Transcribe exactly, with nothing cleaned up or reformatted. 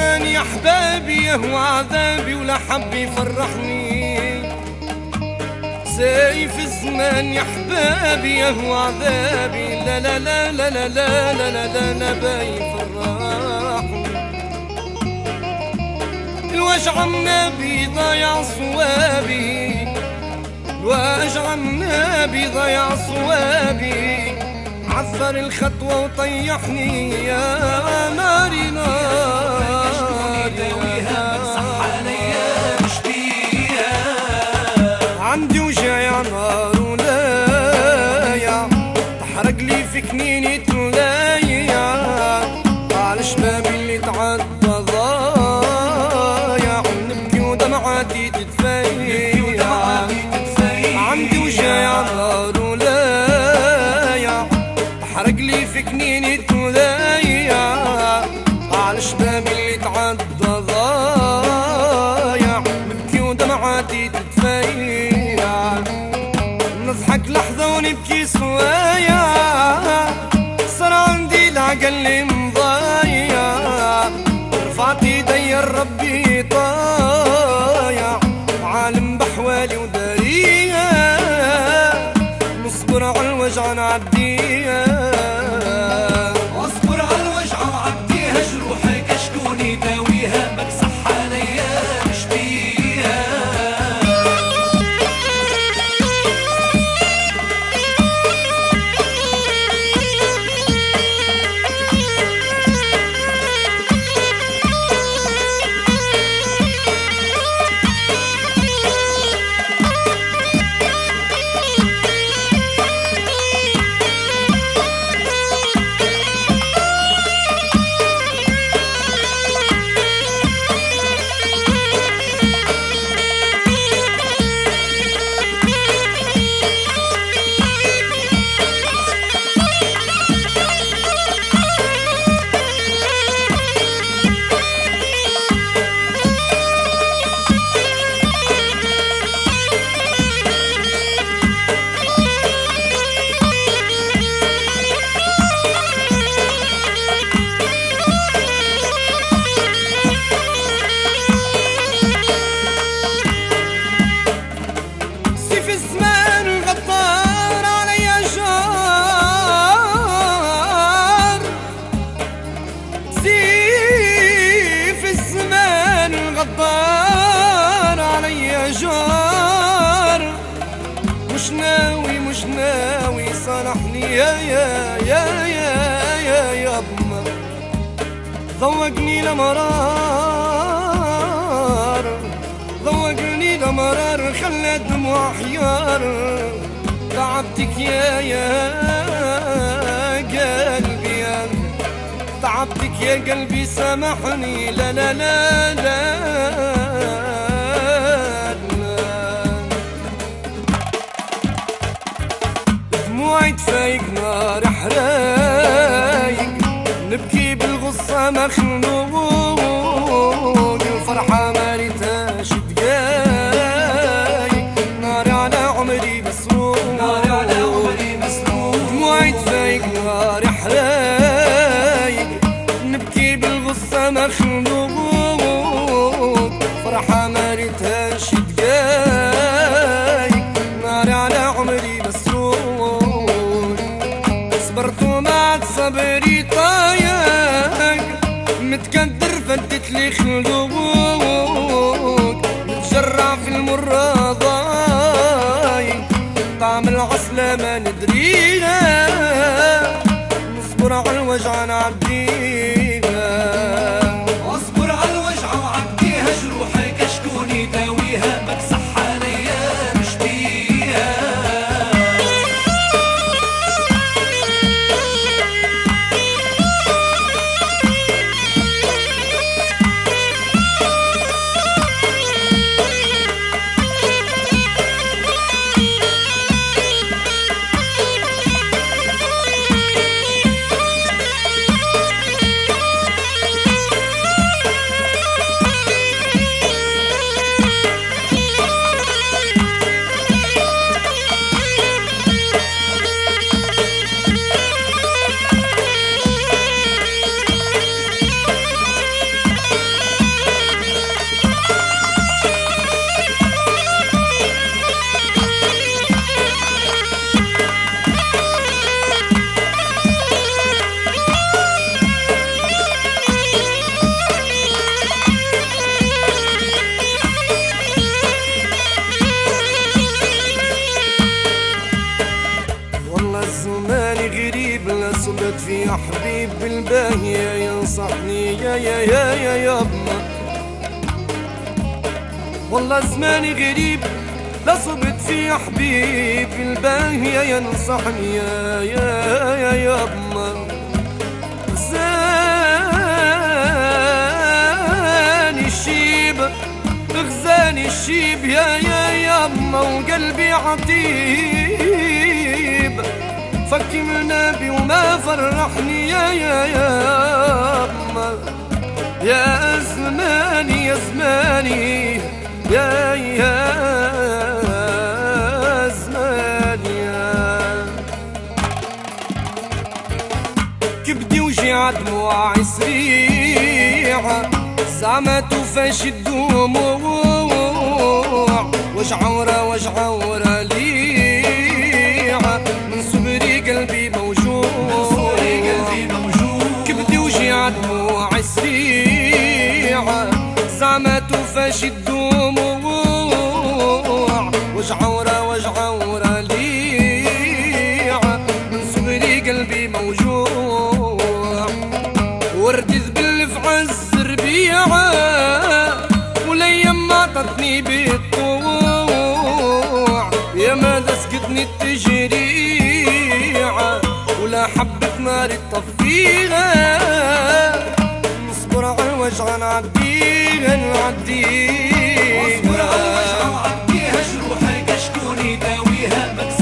الزمان يا احبابي يهوى عذابي ولا حب يفرحني. سيف الزمان يا احبابي يهوى عذابي لا لا لا لا لا لا لا لا لا نبى يفرحني. الوجع النبي ضيع صوابي، الوجع النبي ضيع صوابي، عثر الخطوة وطيحني يا ناري ناري عندي وجع يا نار ولايا تحرق لي في كنيني تلايا على شبابي اللي تعدى ضايع نبكي ودمعاتي تتفيع. عندي وجع يا نار ولايا تحرق لي في كنيني تلايا على شبابي اللي تعدى ضايع نبكي ودمعاتي تتفيع. نضحك لحظة ونبكي سوايا صار عندي العقل اللي مضايع. رفعت ايدي ربي طايع وعالم بحوالي ودارية نصبر على الوجع نعديها. اصبر على الوجع وعديها جروحك شكون يداويها بك صح عليا نشتيها. غدار عليا جار مش ناوي مش ناوي صالحني يا يا يا يا يا يا بما ذوقني لمرار ذوقني لمرار خلى دموع حيار. تعبتك يا يا قلبي يا تعبتك يا قلبي سامحني لا لا لا لا, لا. دموعي تفايق نار حرايق نبكي بالغصة مخنوق الفرحة ما ريتهاش دقايق ناري على عمري مسروق ناري على عمري مسروق. دموعي تفايق نار حرايق نبكي بالغصة مخنوق فرحة ما ريتهاش دقايق ناري على عمري مسروق. صبرت وما صبري طايق متكدر فدت لي خلوق متجرع في المرة ضايق طعم العسلة ما ندريها نصبر على الوجع نعديها. اصبر على الوجع وعديها جروحك شكون يداويها بك صح عليا نشتيها. والله زماني غريب لا صبت في حبيب الباهية ينصحني يا يا يا يا بما غزاني الشيب غزاني الشيب يا يا يا بما وقلبي عطيب فكي من النبي وما فرحني يا يا يا بما يا زماني يا زماني يا يا زماني يا كبدي وجع دموعي سريعة زعما توفاش الدموع وجعورة وجعورة ليعة من صبري قلبي موجوع كبدي وجع دموعي سريعة زعما توفاش الدموع وجعورة وجعورة ليعة من صغري قلبي موجوع وردي ذبل في عز ربيعة والايام عطتني بالطوع يا ماذا سقتني التجريعة ولا حبة نار تطفيها نصبر على الوجع نعديها نعديها واصبر على الوجع وعديها جروحك شكون يداويها.